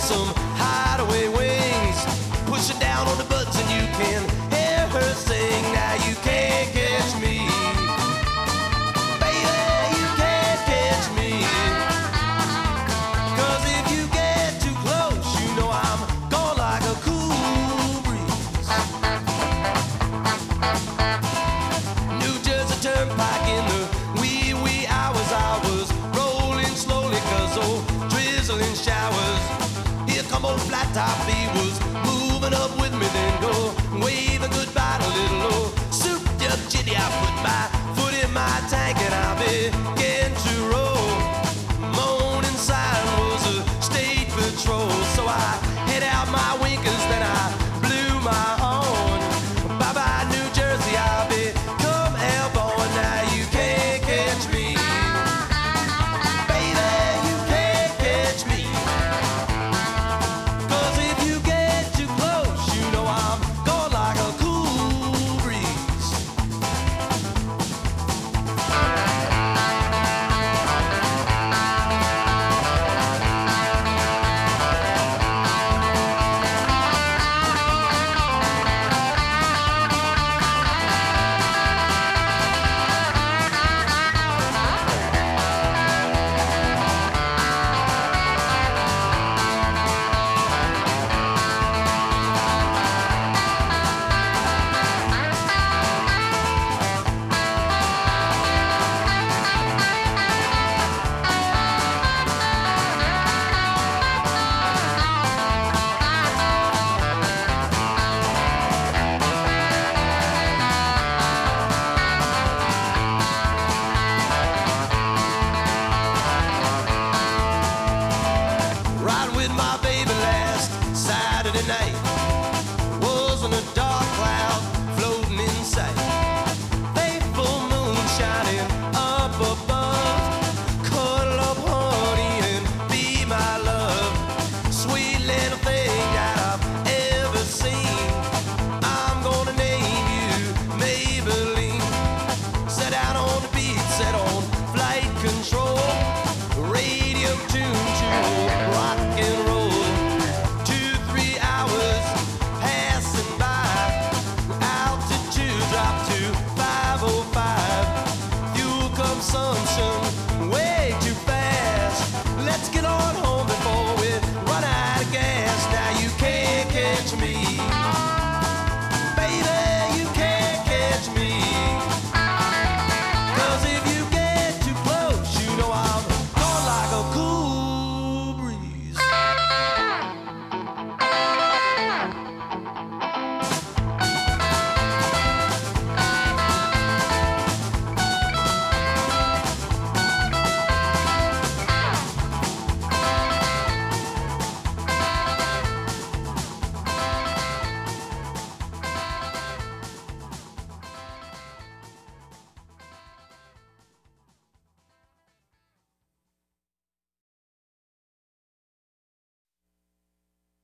some hideaway wings. Push her down on the buttons and you can hear her sing. Now you can't catch me, baby, you can't catch me. 'Cause if you get too close, you know I'm gone like a cool breeze. New Jersey Turnpike in the wee hours, I was rolling slowly 'cause old drizzling showers. Here come old flat top feet